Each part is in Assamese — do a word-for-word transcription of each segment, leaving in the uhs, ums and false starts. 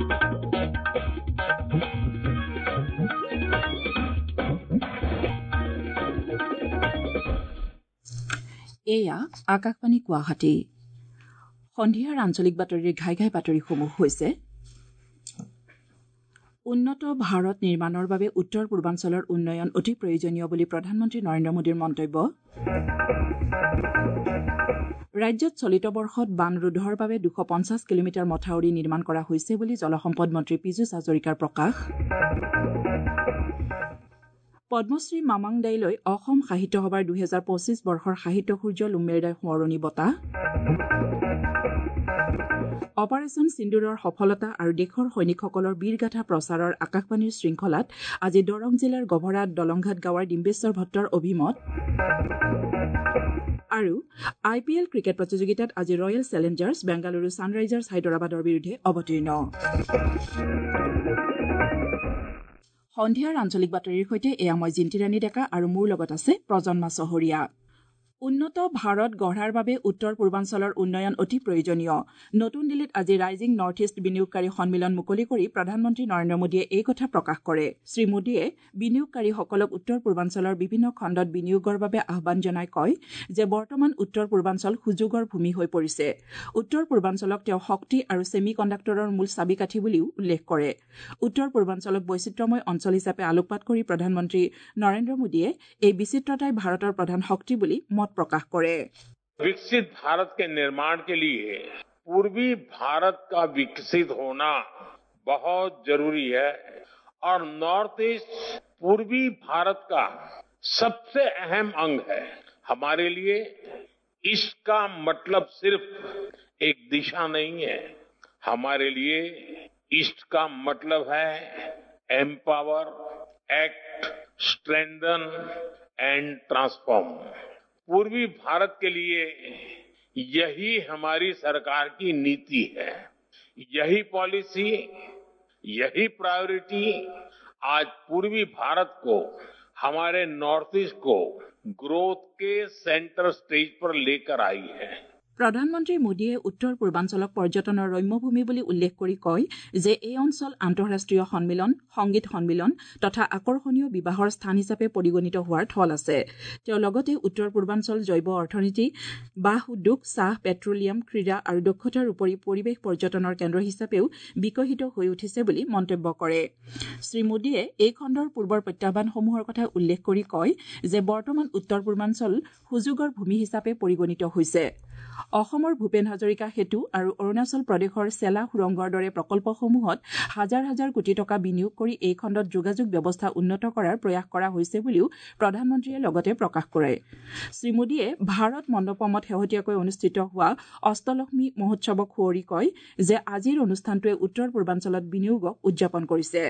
এয়া আকাশবাণী গুৱাহাটী। সন্ধিয়াৰ আঞ্চলিক বাতৰিৰ ঘাই ঘাই বাতৰিসমূহ হৈছে উন্নত ভাৰত নিৰ্মাণৰ বাবে উত্তৰ পূৰ্বাঞ্চলৰ উন্নয়ন অতি প্ৰয়োজনীয় বুলি প্ৰধানমন্ত্ৰী নৰেন্দ্ৰ মোদীৰ মন্তব্য। ৰাজ্যত চলিত বৰ্ষত বান ৰোধৰ বাবে দুশ পঞ্চাছ কিলোমিটাৰ মথাউৰি নিৰ্মাণ কৰা হৈছে বুলি জলসম্পদ মন্ত্ৰী পীযুষ হাজৰিকাৰ প্ৰকাশ। পদ্মশ্ৰী মামাং দাইলৈ অসম সাহিত্য সভাৰ দুহেজাৰ পঁচিছ বৰ্ষৰ সাহিত্য সূৰ্য লুমেৰদাই সোঁৱৰণী বঁটা। অপাৰেচন সিন্দুৰৰ সফলতা আৰু দেশৰ সৈনিকসকলৰ বীৰগাথা প্ৰচাৰৰ আকাশবাণীৰ শৃংখলাত আজি দৰং জিলাৰ গভৰাত দলংঘাট গাঁৱৰ ডিম্বেশ্বৰ ভট্টৰ অভিমত। আৰু আই পি এল ক্ৰিকেট প্ৰতিযোগিতাত আজি ৰয়েল চেলেঞ্জাৰ্ছ বেংগালুৰু ছানৰাইজাৰ্ছ হায়দৰাবাদৰ বিৰুদ্ধে অৱতীৰ্ণ। সন্ধিয়াৰ আঞ্চলিক বাতৰিৰ সৈতে এয়া মই জিন্তিৰাণী ডেকা আৰু মোৰ লগত আছে প্ৰজন্মা চহৰীয়া। উন্নত ভাৰত গঢ়াৰ বাবে উত্তৰ পূৰ্বাঞ্চলৰ উন্নয়ন অতি প্ৰয়োজনীয়। নতুন দিল্লীত আজি ৰাইজিং নৰ্থ ইষ্ট বিনিয়োগকাৰী সন্মিলন মুকলি কৰি প্ৰধানমন্ত্ৰী নৰেন্দ্ৰ মোদীয়ে এই কথা প্ৰকাশ কৰে। শ্ৰীমোদীয়ে বিনিয়োগকাৰীসকলক উত্তৰ পূৰ্বাঞ্চলৰ বিভিন্ন খণ্ডত বিনিয়োগৰ বাবে আহ্বান জনাই কয় যে বৰ্তমান উত্তৰ পূৰ্বাঞ্চল সুযোগৰ ভূমি হৈ পৰিছে। উত্তৰ পূৰ্বাঞ্চলক তেওঁ শক্তি আৰু ছেমি কণ্ডাক্টৰৰ মূল চাবিকাঠি বুলিও উল্লেখ কৰে। উত্তৰ পূৰ্বাঞ্চলক বৈচিত্ৰ্যময় অঞ্চল হিচাপে আলোকপাত কৰি প্ৰধানমন্ত্ৰী নৰেন্দ্ৰ মোদীয়ে এই বিচিত্ৰতাই ভাৰতৰ প্ৰধান শক্তি বুলি মত प्रकाश करे। विकसित भारत के निर्माण के लिए पूर्वी भारत का विकसित होना बहुत जरूरी है और नॉर्थ ईस्ट पूर्वी भारत का सबसे अहम अंग है। हमारे लिए ईस्ट का मतलब सिर्फ एक दिशा नहीं है, हमारे लिए ईस्ट का मतलब है empower, act, strengthen and transform. पूर्वी भारत के लिए यही हमारी सरकार की नीति है। यही पॉलिसी, यही प्रायोरिटी आज पूर्वी भारत को, हमारे नॉर्थ ईस्ट को ग्रोथ के सेंटर स्टेज पर लेकर आई है। প্ৰধানমন্ত্ৰী মোদীয়ে উত্তৰ পূৰ্বাঞ্চলক পৰ্যটনৰ ৰম্যভূমি বুলি উল্লেখ কৰি কয় যে এই অঞ্চল আন্তঃৰাষ্ট্ৰীয় সন্মিলন, সংগীত সন্মিলন তথা আকৰ্ষণীয় বিবাহৰ স্থান হিচাপে পৰিগণিত হোৱাৰ থল আছে। তেওঁ লগতে উত্তৰ পূৰ্বাঞ্চল জৈৱ অৰ্থনীতি, বাঁহ উদ্যোগ, চাহ, পেট্ৰলিয়াম, ক্ৰীড়া আৰু দক্ষতাৰ উপৰি পৰিৱেশ পৰ্যটনৰ কেন্দ্ৰ হিচাপেও বিকশিত হৈ উঠিছে বুলি মন্তব্য কৰে। শ্ৰীমোদীয়ে এই খণ্ডৰ পূৰ্বৰ প্ৰত্যাহ্বানসমূহৰ কথা উল্লেখ কৰি কয় যে বৰ্তমান উত্তৰ পূৰ্বাঞ্চল সুযোগৰ ভূমি হিচাপে পৰিগণিত হৈছে। অসমৰ ভূপেন হাজৰিকা সেতু আৰু অৰুণাচল প্ৰদেশৰ চেলা সুৰংগৰ দৰে প্ৰকল্পসমূহত হাজাৰ হাজাৰ কোটি টকা বিনিয়োগ কৰি এই খণ্ডত যোগাযোগ ব্যৱস্থা উন্নত কৰাৰ প্ৰয়াস কৰা হৈছে বুলিও প্ৰধানমন্ত্ৰীয়ে লগতে প্ৰকাশ কৰে। শ্ৰীমোদীয়ে ভাৰত মণ্ডপমত শেহতীয়াকৈ অনুষ্ঠিত হোৱা অষ্টলক্ষ্মী মহোৎসৱক সুঁৱৰি কয় যে আজিৰ অনুষ্ঠানটোৱে উত্তৰ পূৰ্বাঞ্চলত বিনিয়োগক উদযাপন কৰিছে।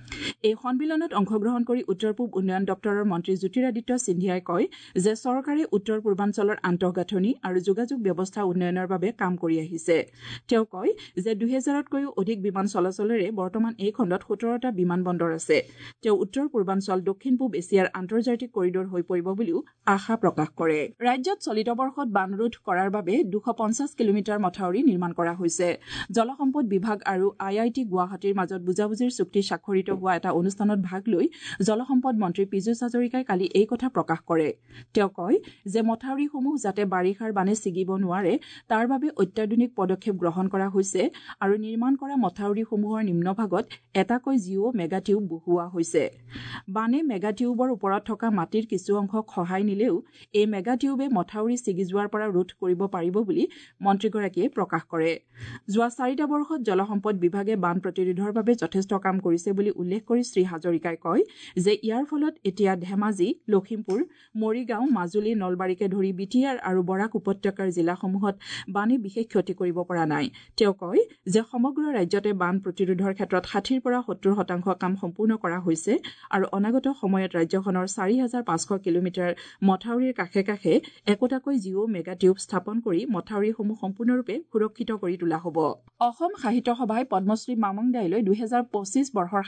এই সন্মিলনত অংশগ্ৰহণ কৰি উত্তৰ পূব উন্নয়ন দপ্তৰৰ মন্ত্ৰী জ্যোতিৰাদিত্য সিন্ধিয়াই কয় যে চৰকাৰে উত্তৰ পূৰ্বাঞ্চলৰ আন্তঃগাঁথনি আৰু যোগাযোগ ব্যৱস্থা উন্নয়নৰ বাবে কাম কৰি আহিছে। তেওঁ কয় যে দুহেজাৰতকৈও অধিক বিমান চলাচলেৰে বৰ্তমান এই খণ্ডত সোতৰটা বিমান বন্দৰ আছে। তেওঁ উত্তৰ পূৰ্বাঞ্চল দক্ষিণ পূব এছিয়াৰ আন্তৰ্জাতিক কৰিডৰ হৈ পৰিব বুলিও আশা প্ৰকাশ কৰে। ৰাজ্যত চলিত বৰ্ষত বান ৰোধ কৰাৰ বাবে দুশ পঞ্চাছ কিলোমিটাৰ মথাউৰি নিৰ্মাণ কৰা হৈছে। জলসম্পদ বিভাগ আৰু আই আই টি গুৱাহাটীৰ মাজত বুজাবুজিৰ চুক্তি স্বাক্ষৰিত হোৱা এটা অনুষ্ঠানত ভাগ লৈ জলসম্পদ মন্ত্ৰী পীযুষ হাজৰিকাই কালি এই কথা প্ৰকাশ কৰে। তেওঁ কয় যে মথাউৰিসমূহ যাতে বাৰিষাৰ বানে ছিগিব নোৱাৰে তাৰ বাবে অত্যাধুনিক পদক্ষেপ গ্ৰহণ কৰা হৈছে আৰু নিৰ্মাণ কৰা মথাউৰিসমূহৰ নিম্নভাগত এটাকৈ জিঅ' মেগা টিউব বহুওৱা হৈছে। বানে মেগা টিউবৰ ওপৰত থকা মাটিৰ কিছু অংশক সহায় নিলেও এই মেগা টিউবে মথাউৰি ছিগি যোৱাৰ পৰা ৰোধ কৰিব পাৰিব বুলি মন্ত্ৰীগৰাকীয়ে প্ৰকাশ কৰে। যোৱা চাৰিটা বৰ্ষত জলসম্পদ বিভাগে বান প্ৰতিৰোধৰ বাবে যথেষ্ট কাম কৰিছে বুলি উল্লেখ কৰি শ্ৰী হাজৰিকাই কয় যে ইয়াৰ ফলত এতিয়া ধেমাজি, লখিমপুৰ, মৰিগাঁও, মাজুলী, নলবাৰীকে ধৰি বিটিআৰ আৰু বৰাক উপত্যকাৰ জিলাসমূহত বানে বিশেষ ক্ষতি কৰিব পৰা নাই। তেওঁ কয় যে সমগ্ৰ ৰাজ্যতে বান প্ৰতিৰোধৰ ক্ষেত্ৰত ষাঠিৰ পৰা সত্তৰ শতাংশ কাম সম্পূৰ্ণ কৰা হৈছে আৰু অনাগত সময়ত ৰাজ্যখনৰ চাৰি হাজাৰ পাঁচশ কিলোমিটাৰ মথাউৰিৰ কাষে কাষে একোটাকৈ জিঅ' মেগা টিউব স্থাপন কৰি মথাউৰিসমূহ সম্পূৰ্ণৰূপে সুৰক্ষিত কৰি তোলা হ'ব। অসম সাহিত্য সভাই পদ্মশ্ৰী মামং দাইলৈ দুহেজাৰ পঁচিছ বৰ্ষৰ সাহিত্য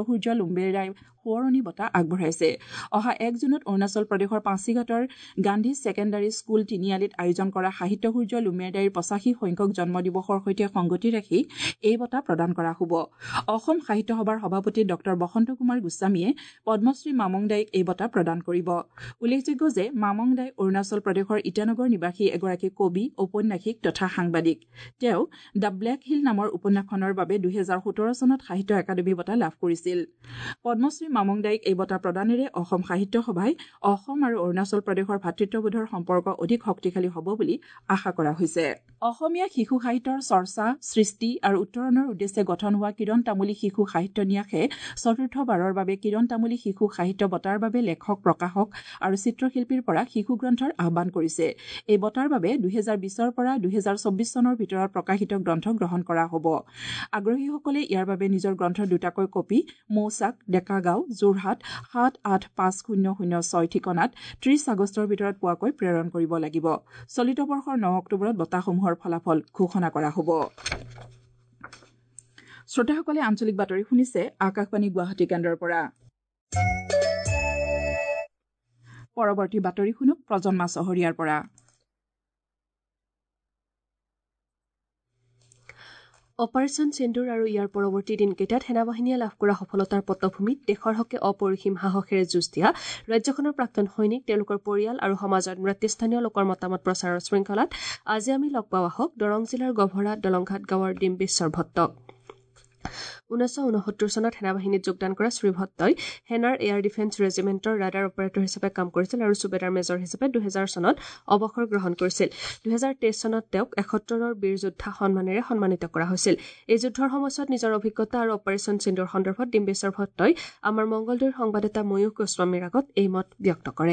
সূৰ্য লুম্বেৰাই সোঁৱৰণি বঁটা আগবঢ়াইছে। অহা এক জুনত অৰুণাচল প্ৰদেশৰ পাছিঘাটৰ গান্ধী ছেকেণ্ডাৰী স্কুল তিনিআলিত আয়োজন কৰা সাহিত্য সূৰ্য লুম্বেৰাইৰ পঁচাশী সংখ্যক জন্মদিৱসৰ সৈতে সংগতি ৰাখি এই বঁটা প্ৰদান কৰা হ'ব। অসম সাহিত্য সভাৰ সভাপতি ডক্টৰ বসন্ত কুমাৰ গোস্বামীয়ে পদ্মশ্ৰী মামং দাইক এই বঁটা প্ৰদান কৰিব। উল্লেখযোগ্য যে মামং দাই অৰুণাচল প্ৰদেশৰ ইটানগৰ নিবাসী এগৰাকী কবি, ঔপন্যাসিক তথা সাংবাদিক। তেওঁ দ্য ব্লেক হিল নামৰ উপন্যাসখনৰ বাবে দুহেজাৰ সোতৰ চনত সাহিত্য একাডেমী বঁটা লাভ কৰিছিল। পদ্মশ্ৰী মামং দাইক এই বঁটা প্ৰদানেৰে অসম সাহিত্য সভাই অসম আৰু অৰুণাচল প্ৰদেশৰ ভাতৃত্ববোধৰ সম্পৰ্ক অধিক শক্তিশালী হ'ব বুলি আশা কৰা হৈছে। অসমীয়া শিশু সাহিত্যৰ চৰ্চা, সৃষ্টি আৰু উত্তৰণৰ উদ্দেশ্যে গঠন হোৱা কিৰণ তামুলী শিশু সাহিত্য ন্যাসে চতুৰ্থবাৰৰ বাবে কিৰণ তামুলী শিশু সাহিত্য বঁটাৰ বাবে লেখক, প্ৰকাশক আৰু চিত্ৰশিল্পীৰ পৰা শিশু গ্ৰন্থৰ আহ্বান কৰিছে। এই বঁটাৰ বাবে দুহেজাৰ বিছৰ পৰা দুহেজাৰ চৌবিশ চনৰ ভিতৰত প্ৰকাশিত গ্ৰন্থ গ্ৰহণ কৰা হ'ব। আগ্ৰহীসকলে ইয়াৰ বাবে নিজৰ গ্ৰন্থৰ দুটাকৈ কপি মৌচাক, ডেকাগাঁও, যোৰহাট সাত আঠ পাঁচ শূন্য শূন্য ছয় ঠিকনাত ত্ৰিশ আগষ্টৰ ভিতৰত পোৱাকৈ প্ৰেৰণ কৰিব লাগিব। চলিত বৰ্ষৰ ন অক্টোবৰত বঁটাসমূহৰ ফলাফল ঘোষণা কৰা হ'ব। শ্ৰোতাসকলে আঞ্চলিক বাতৰি শুনিছে আকাশবাণী গুৱাহাটী কেন্দ্ৰৰ পৰা। পৰৱৰ্তী বাতৰি শুনক প্ৰজন্মা চহৰীয়াৰ পৰা। অপাৰেচন সিন্দুৰ আৰু ইয়াৰ পৰৱৰ্তী দিনকেইটাত সেনাবাহিনীয়ে লাভ কৰা সফলতাৰ পটভূমিত দেশৰ হকে অপৰিসীম সাহসেৰে যুঁজ দিয়া ৰাজ্যখনৰ প্ৰাক্তন সৈনিক, তেওঁলোকৰ পৰিয়াল আৰু সমাজত নেতৃস্থানীয় লোকৰ মতামত প্ৰচাৰৰ শৃংখলাত আজি আমি লগ পাওঁ আহক দৰং জিলাৰ গভৰা দলংঘাট গাঁৱৰ ডিম্বেশ্বৰ ভট্টক। ঊনৈছশ ঊনসত্তৰ চনত সেনাবাহিনীত যোগদান কৰা শ্ৰী ভট্টই সেনাৰ এয়াৰ ডিফেন্স ৰেজিমেণ্টৰ ৰাডাৰ অপাৰেটৰ হিচাপে কাম কৰিছিল আৰু ছুবেদাৰ মেজৰ হিচাপে দুহেজাৰ চনত অৱসৰ গ্ৰহণ কৰিছিল। দুহেজাৰ তেইছ চনত তেওঁক এসত্তৰৰ বীৰ যোদ্ধা সন্মানেৰে সন্মানিত কৰা হৈছিল। এই যুদ্ধৰ সময়ছোৱাত নিজৰ অভিজ্ঞতা আৰু অপাৰেচন সিন্দুৰ সন্দৰ্ভত ডিম্বেশ্বৰ ভট্টই আমাৰ মংগলদৈৰ সংবাদদাতা ময়ূখ গোস্বামীৰ আগত এই মত ব্যক্ত কৰে।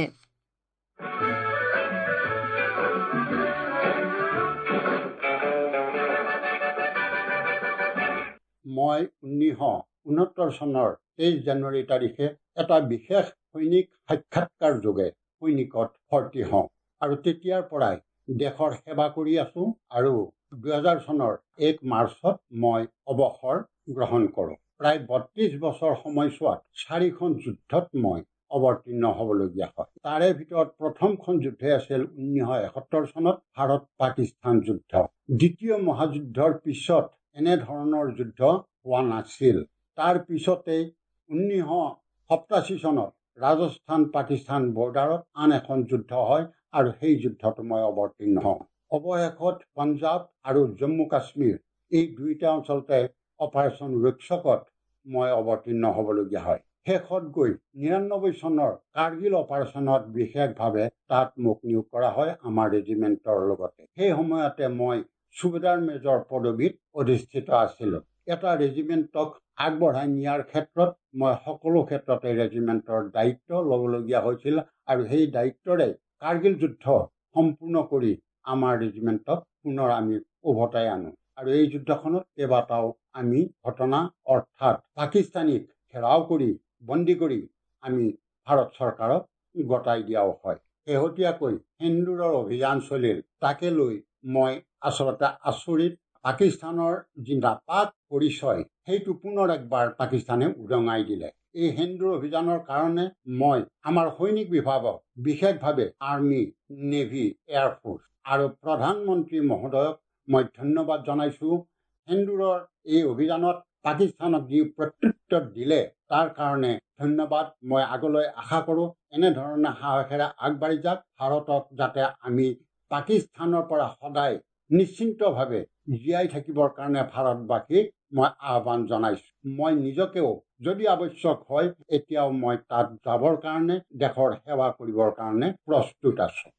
মই ঊনৈছশ ঊনসত্তৰ চনৰ তেইছ জানুৱাৰী তাৰিখে এটা বিশেষ সৈনিক সাক্ষাৎকাৰ যোগে সৈনিকত ভৰ্তি হওঁ আৰু তেতিয়াৰ পৰাই দেশৰ সেৱা কৰি আছো আৰু দুহেজাৰ চনৰ এক মাৰ্চত মই অৱসৰ গ্ৰহণ কৰোঁ। প্ৰায় বত্ৰিশ বছৰ সময়ছোৱাত চাৰিখন যুদ্ধত মই অৱতীৰ্ণ হ'বলগীয়া হয়। তাৰে ভিতৰত প্ৰথমখন যুদ্ধই আছিল ঊনৈছশ এসত্তৰ চনত ভাৰত পাকিস্তান যুদ্ধ। দ্বিতীয় মহাযুদ্ধৰ পিছত এনেধৰণৰ যুদ্ধ হোৱা নাছিল। তাৰ পিছতেই ঊনৈছশ সপ্তাশী চনত ৰাজস্থান পাকিস্তান বৰ্ডাৰত আন এখন যুদ্ধ হয় আৰু সেই যুদ্ধত মই অৱতীৰ্ণ হওঁ। অৱশেষত পঞ্জাৱ আৰু জম্মু কাশ্মীৰ এই দুইটা অঞ্চলতে অপাৰেচন ৰক্ষকত মই অৱতীৰ্ণ হ'বলগীয়া হয়। শেষত গৈ নিৰান্নব্বৈ চনৰ কাৰ্গিল অপাৰেচনত বিশেষভাৱে তাত মোক নিয়োগ কৰা হয় আমাৰ ৰেজিমেণ্টৰ লগতে। সেই সময়তে মই ছুবেদাৰ মেজৰ পদবীত অধিষ্ঠিত আছিলোঁ। এটা ৰেজিমেণ্টক আগবঢ়াই নিয়াৰ ক্ষেত্ৰত মই সকলো ক্ষেত্ৰতে ৰেজিমেণ্টৰ দায়িত্ব ল'বলগীয়া হৈছিল আৰু সেই দায়িত্বৰে কাৰ্গিল যুদ্ধ সম্পূৰ্ণ কৰি আমাৰ ৰেজিমেণ্টক পুনৰ আমি উভতাই আনো আৰু এই যুদ্ধখনত কেইবাটাও আমি ঘটনা অৰ্থাৎ পাকিস্তানীক ঘেৰাও কৰি বন্দী কৰি আমি ভাৰত চৰকাৰক গতাই দিয়াও হয়। শেহতীয়াকৈ সিন্দুৰৰ অভিযান চলিল, তাকে লৈ মই আচলতে আচৰিত। পাকিস্তানৰ যি নাপাক পৰিচয় সেইটো পুনৰ একবাৰ পাকিস্তানে উদঙাই দিলে। এই সিন্দুৰ অভিযানৰ কাৰণে মই আমাৰ সৈনিক বিভাগক বিশেষভাৱে আৰ্মি, নেভি, এয়াৰফ'ৰ্চ আৰু প্ৰধানমন্ত্ৰী মহোদয়ক মই ধন্যবাদ জনাইছোঁ। সিন্দুৰৰ এই অভিযানত পাকিস্তানক যি প্ৰত্যুত্তৰ দিলে তাৰ কাৰণে ধন্যবাদ। মই আগলৈ আশা কৰোঁ এনেধৰণে সাহসেৰে আগবাঢ়ি যাক। ভাৰতক যাতে আমি পাকিস্তানৰ পৰা সদায় নিশ্চিন্তভাৱে জীয়াই থাকিবৰ কাৰণে ভাৰতবাসীক মই আহ্বান জনাইছোঁ। মই নিজকেও যদি আৱশ্যক হয় এতিয়াও মই তাত যাবৰ কাৰণে দেশৰ সেৱা কৰিবৰ কাৰণে প্ৰস্তুত আছোঁ।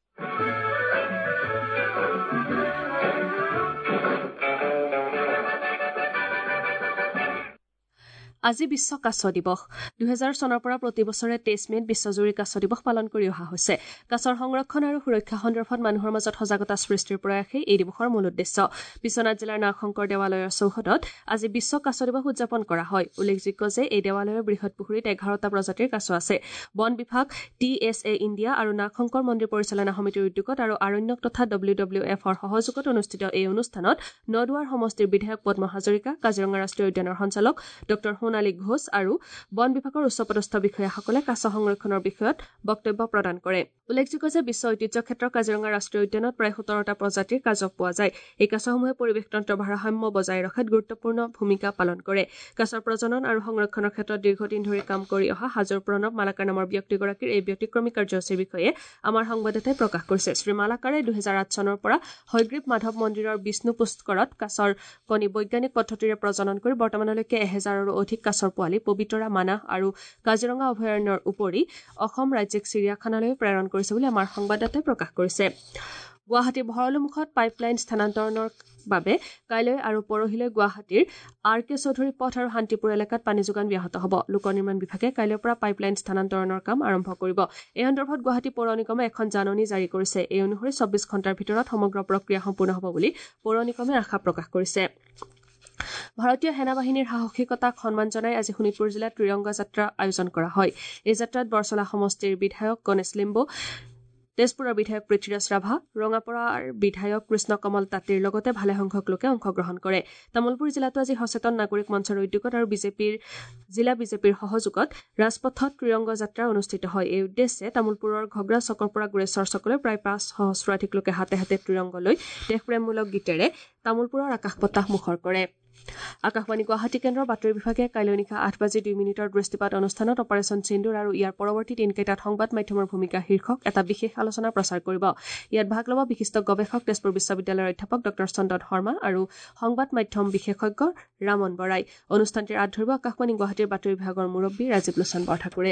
আজি বিশ্ব কাছ দিৱস। দুহেজাৰ চনৰ পৰা প্ৰতি বছৰে তেইছ মে'ত বিশ্বজুৰি কাছ দিৱস পালন কৰি অহা হৈছে। কাছৰ সংৰক্ষণ আৰু সুৰক্ষা সন্দৰ্ভত মানুহৰ মাজত সজাগতা সৃষ্টিৰ প্ৰয়াসেই এই দিৱসৰ মূল উদ্দেশ্য। বিশ্বনাথ জিলাৰ নাগশংকৰ দেৱালয়ৰ চৌহদত আজি বিশ্ব কাছ দিৱস উদযাপন কৰা হয়। উল্লেখযোগ্য যে এই দেৱালয়ৰ বৃহৎ পুখুৰীত এঘাৰটা প্ৰজাতিৰ কাছ আছে। বন বিভাগ, টি এছ এ ইণ্ডিয়া আৰু নাগশংকৰ মন্দিৰ পৰিচালনা সমিতিৰ উদ্যোগত আৰু আৰণ্যক তথা ডব্লিউ ডব্লিউ এফৰ সহযোগত অনুষ্ঠিত এই অনুষ্ঠানত নদুৱাৰ সমষ্টিৰ বিধায়ক পদ্ম হাজৰিকা, কাজিৰঙা ৰাষ্ট্ৰীয় উদ্যানৰ সঞ্চালক ডক্টৰ সোণালী ঘোষ আৰু বন বিভাগৰ উচ্চপদস্থ বিষয়াসকলে কাছ সংৰক্ষণৰ বিষয়ত বক্তব্য প্ৰদান কৰে উল্লেখযোগ্য যে বিশ্ব ঐতিহ্য ক্ষেত্ৰৰ কাজিৰঙা ৰাষ্ট্ৰীয় উদ্যানত প্ৰায় সোতৰটা প্ৰজাতিৰ কাছ পোৱা যায় এই কাছসমূহে পৰিৱেশ তন্ত্ৰৰ ভাৰসাম্য বজাই ৰখাত গুৰুত্বপূৰ্ণ ভূমিকা পালন কৰে কাছৰ প্ৰজনন আৰু সংৰক্ষণৰ ক্ষেত্ৰত দীৰ্ঘদিন ধৰি কাম কৰি অহা হাজোৰ প্ৰণৱ মালাকাৰ নামৰ ব্যক্তিগৰাকীৰ এই ব্যতিক্ৰমী কাৰ্যসূচীৰ বিষয়ে আমাৰ সংবাদদাতাই প্ৰকাশ কৰিছে শ্ৰী মালাকাৰে দুহেজাৰ আঠ চনৰ পৰা হয়গ্ৰীৱ মাধৱ মন্দিৰৰ বিষ্ণু পুষ্কৰত কাছৰ কণী বৈজ্ঞানিক পদ্ধতিৰে প্ৰজনন কৰি বৰ্তমানলৈকে এহেজাৰৰো অধিক কাছৰ পোৱালি পবিতৰা মানাহ আৰু কাজিৰঙা অভয়াৰণ্যৰ উপৰি অসম ৰাজ্যিক চিৰিয়াখানালৈ প্ৰেৰণ কৰিছে বুলি আমাৰ সংবাদদাতাই প্ৰকাশ কৰিছে গুৱাহাটীৰ ভৰলুমুখত পাইপলাইন স্থানান্তৰণৰ বাবে কাইলৈ আৰু পৰহিলৈ গুৱাহাটীৰ আৰ কে চৌধুৰী পথ আৰু শান্তিপুৰ এলেকাত পানী যোগান ব্যাহত হ'ব লোক নিৰ্মাণ বিভাগে কাইলৈৰ পৰা পাইপলাইন স্থানান্তৰণৰ কাম আৰম্ভ কৰিব এই সন্দৰ্ভত গুৱাহাটী পৌৰ নিগমে এখন জাননী জাৰি কৰিছে এই অনুসৰি চৌব্বিছ ঘণ্টাৰ ভিতৰত সমগ্ৰ প্ৰক্ৰিয়া সম্পূৰ্ণ হ'ব বুলি পৌৰ নিগমে আশা প্ৰকাশ কৰিছে ভাৰতীয় সেনাবাহিনীৰ সাহসিকতাক সন্মান জনাই আজি শোণিতপুৰ জিলাত ত্ৰিৰংগা যাত্ৰা আয়োজন কৰা হয় এই যাত্ৰাত বৰচলা সমষ্টিৰ বিধায়ক গণেশ লিম্বু তেজপুৰৰ বিধায়ক পৃথ্বীৰাজ ৰাভা ৰঙাপৰাৰ বিধায়ক কৃষ্ণ কমল তাঁতীৰ লগতে ভালেসংখ্যক লোকে অংশগ্ৰহণ কৰে তামোলপুৰ জিলাতো আজি সচেতন নাগৰিক মঞ্চৰ উদ্যোগত আৰু বিজেপিৰ জিলা বিজেপিৰ সহযোগত ৰাজপথত ত্ৰিৰংগা যাত্ৰা অনুষ্ঠিত হয় এই উদ্দেশ্যে তামোলপুৰৰ ঘগ্ৰা চকৰ পৰা গুৰেশ্বৰ চকলৈ প্ৰায় পাঁচ সহস্ৰাধিক লোকে হাতে হাতে ত্ৰিৰংগ লৈ দেশপ্ৰেমমূলক গীতেৰে তামোলপুৰৰ আকাশ বতাহ মুখৰ কৰে আকাশবাণী গুৱাহাটী কেন্দ্ৰৰ বাতৰি বিভাগে কাইলৈ নিশা আঠ বাজি দুই মিনিটৰ দৃষ্টিপাত অনুষ্ঠানত অপাৰেচন সিন্দুৰ আৰু ইয়াৰ পৰৱৰ্তী দিনকেইটাত সংবাদ মাধ্যমৰ ভূমিকা শীৰ্ষক এটা বিশেষ আলোচনা প্ৰচাৰ কৰিব ইয়াত ভাগ ল'ব বিশিষ্ট গৱেষক তেজপুৰ বিশ্ববিদ্যালয়ৰ অধ্যাপক ডক্টৰ চন্দন শৰ্মা আৰু সংবাদ মাধ্যম বিশেষজ্ঞ ৰামন বৰাই অনুষ্ঠানটিৰ আঁত ধৰিব আকাশবাণী গুৱাহাটীৰ বাতৰি বিভাগৰ মুৰব্বী ৰাজীৱ লোচন বৰঠাকুৰে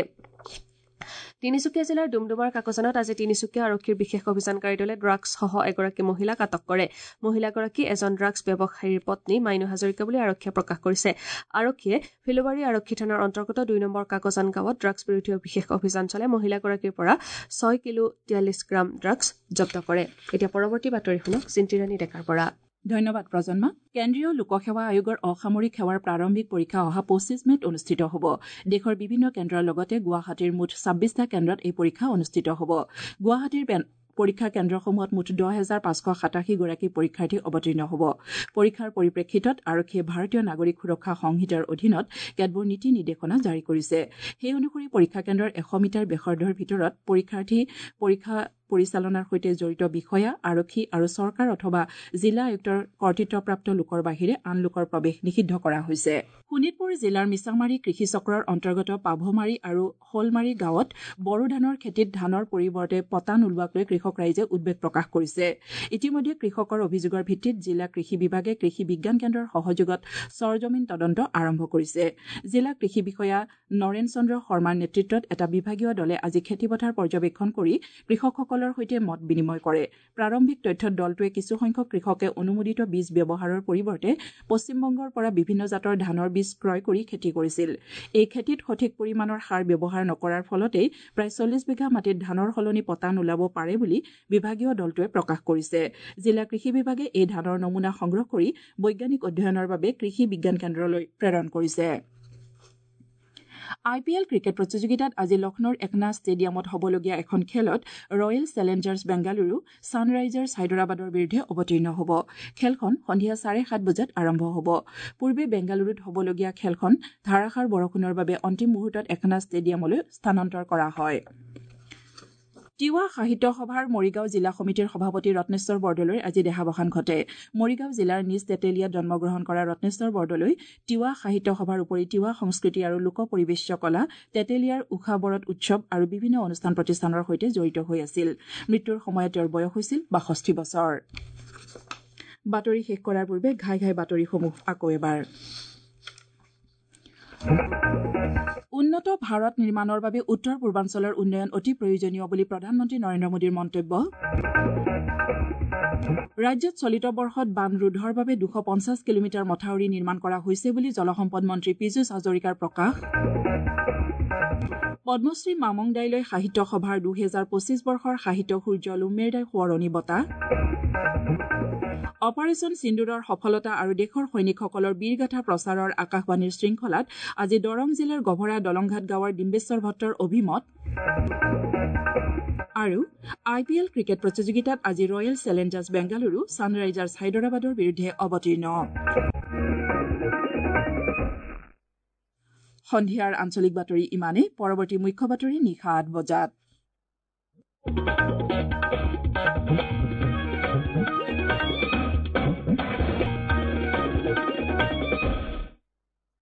তিনিচুকীয়া জিলাৰ ডুমডুমাৰ কাকজানত আজি তিনিচুকীয়া আৰক্ষীৰ বিশেষ অভিযানকাৰী দলে ড্ৰাগছসহ এগৰাকী মহিলাক আটক কৰে মহিলাগৰাকী এজন ড্ৰাগছ ব্যৱসায়ীৰ পত্নী মাইনু হাজৰিকা বুলি আৰক্ষীয়ে প্ৰকাশ কৰিছে আৰক্ষীয়ে ফিলবাৰী আৰক্ষী থানাৰ অন্তৰ্গত দুই নম্বৰ কাকজান গাঁৱত ড্ৰাগছ বিৰোধী বিশেষ অভিযান চলাই মহিলাগৰাকীৰ পৰা ছয় কিলো তিয়াল্লিছ গ্ৰাম ড্ৰাগছ জব্দ কৰে এতিয়া পৰৱৰ্তী বাতৰি শুনক চিন্তিৰাণী ডেকাৰ পৰা ধন্যবাদ প্ৰজন্মা কেন্দ্ৰীয় লোকসেৱা আয়োগৰ অসামৰিক সেৱাৰ প্ৰাৰম্ভিক পৰীক্ষা অহা পঁচিছ মেত অনুষ্ঠিত হ'ব দেশৰ বিভিন্ন কেন্দ্ৰৰ লগতে গুৱাহাটীৰ মুঠ ছাব্বিছটা কেন্দ্ৰত এই পৰীক্ষা অনুষ্ঠিত হ'ব গুৱাহাটীৰ পৰীক্ষা কেন্দ্ৰসমূহত মুঠ দহ হাজাৰ পাঁচশ সাতাশী গৰাকী পৰীক্ষাৰ্থী অৱতীৰ্ণ হ'ব পৰীক্ষাৰ পৰিপ্ৰেক্ষিতত আৰক্ষীয়ে ভাৰতীয় নাগৰিক সুৰক্ষা সংহিতাৰ অধীনত কেতবোৰ নীতি নিৰ্দেশনা জাৰি কৰিছে সেই অনুসৰি পৰীক্ষা কেন্দ্ৰৰ এশ মিটাৰ ব্যাসাৰ্ধৰ ভিতৰত পৰীক্ষাৰ্থী পৰীক্ষা পৰিচালনাৰ সৈতে জড়িত বিষয়া আৰক্ষী আৰু চৰকাৰ অথবা জিলা আয়ুক্তৰ কৰ্তৃত্বপ্ৰাপ্ত লোকৰ বাহিৰে আন লোকৰ প্ৰৱেশ নিষিদ্ধ কৰা হৈছে শোণিতপুৰ জিলাৰ মিছামাৰী কৃষি চক্ৰৰ অন্তৰ্গত পাভমাৰী আৰু শলমাৰী গাঁৱত বড়ো ধানৰ খেতিত ধানৰ পৰিৱৰ্তে পতান ওলোৱাক লৈ কৃষক ৰাইজে উদ্বেগ প্ৰকাশ কৰিছে ইতিমধ্যে কৃষকৰ অভিযোগৰ ভিত্তিত জিলা কৃষি বিভাগে কৃষি বিজ্ঞান কেন্দ্ৰৰ সহযোগত চৰজমিন তদন্ত আৰম্ভ কৰিছে জিলা কৃষি বিষয়া নৰেন চন্দ্ৰ শৰ্মাৰ নেতৃত্বত এটা বিভাগীয় দলে আজি খেতিপথাৰ পৰ্যবেক্ষণ কৰি কৃষকসকল সৈতে মত বিনিময় কৰে প্ৰাৰম্ভিক তথ্যত দলটোৱে কিছুসংখ্যক কৃষকে অনুমোদিত বীজ ব্যৱহাৰৰ পৰিৱৰ্তে পশ্চিমবংগৰ পৰা বিভিন্ন জাতৰ ধানৰ বীজ ক্ৰয় কৰি খেতি কৰিছিল এই খেতিত সঠিক পৰিমাণৰ সাৰ ব্যৱহাৰ নকৰাৰ ফলতেই প্ৰায় চল্লিছ বিঘা মাটিত ধানৰ সলনি পতান ওলাব পাৰে বুলি বিভাগীয় দলটোৱে প্ৰকাশ কৰিছে জিলা কৃষি বিভাগে এই ধানৰ নমুনা সংগ্ৰহ কৰি বৈজ্ঞানিক অধ্যয়নৰ বাবে কৃষি বিজ্ঞান কেন্দ্ৰলৈ প্ৰেৰণ কৰিছে আই পি এল ক্ৰিকেট প্ৰতিযোগিতাত আজি লক্ষ্ণৌৰ একনা ষ্টেডিয়ামত হ'বলগীয়া এখন খেলত ৰয়েল চেলেঞ্জাৰ্ছ বেংগালুৰু ছানৰাইজাৰ্ছ হায়দৰাবাদৰ বিৰুদ্ধে অৱতীৰ্ণ হ'ব খেলখন সন্ধিয়া চাৰে সাত বজাত আৰম্ভ হ'ব পূৰ্বে বেংগালুৰুত হ'বলগীয়া খেলখন ধাৰাসাৰ বৰষুণৰ বাবে অন্তিম মুহূৰ্তত একনা ষ্টেডিয়ামলৈ স্থানান্তৰ কৰা হয় তিৱা সাহিত্য সভাৰ মৰিগাঁও জিলা সমিতিৰ সভাপতি ৰত্নেশ্বৰ বৰদলৈৰ আজি দেহাৱসান ঘটে মৰিগাঁও জিলাৰ নিজ তেতেলিয়াত জন্মগ্ৰহণ কৰা ৰত্নেশ্বৰ বৰদলৈ তিৱা সাহিত্য সভাৰ উপৰি তিৱা সংস্কৃতি আৰু লোক পৰিৱেশ্য কলা তেতেলিয়াৰ উষা বৰত উৎসৱ আৰু বিভিন্ন অনুষ্ঠান প্ৰতিষ্ঠানৰ সৈতে জড়িত হৈ আছিল মৃত্যুৰ সময়ত তেওঁৰ বয়স হৈছিল বাষষ্ঠি বছৰ বাতৰি শেষ কৰাৰ পূৰ্বে ঘাই ঘাই বাতৰিসমূহ আকৌ এবাৰ উন্নত ভাৰত নিৰ্মাণৰ বাবে উত্তৰ পূৰ্বাঞ্চলৰ উন্নয়ন অতি প্ৰয়োজনীয় বুলি প্ৰধানমন্ত্ৰী নৰেন্দ্ৰ মোদীৰ মন্তব্য ৰাজ্যত চলিত বৰ্ষত বান ৰোধৰ বাবে দুশ পঞ্চাছ কিলোমিটাৰ মথাউৰি নিৰ্মাণ কৰা হৈছে বুলি জলসম্পদ মন্ত্ৰী পীযুষ হাজৰিকাৰ প্ৰকাশ পদ্মশ্ৰী মামং দাইলৈ সাহিত্য সভাৰ দুহেজাৰ পঁচিছ বৰ্ষৰ সাহিত্য সূৰ্য লুমেৰদাই সোঁৱৰণী বঁটা অপাৰেচন সিন্দুৰৰ সফলতা আৰু দেশৰ সৈনিকসকলৰ বীৰগাথা প্ৰচাৰৰ আকাশবাণীৰ শৃংখলাত আজি দৰং জিলাৰ গভৰা দলংঘাট গাঁৱৰ ডিম্বেশ্বৰ ভট্টৰ অভিমত আৰু আই পি এল ক্ৰিকেট প্ৰতিযোগিতাত আজি ৰয়েল চেলেঞ্জাৰ্ছ বেংগালুৰু ছানৰাইজাৰ্ছ হায়দৰাবাদৰ বিৰুদ্ধে অৱতীৰ্ণ সন্ধিয়াৰ আঞ্চলিক বাতৰি ইমানেই পৰৱৰ্তী মুখ্য বাতৰি নিশা আঠ বজাত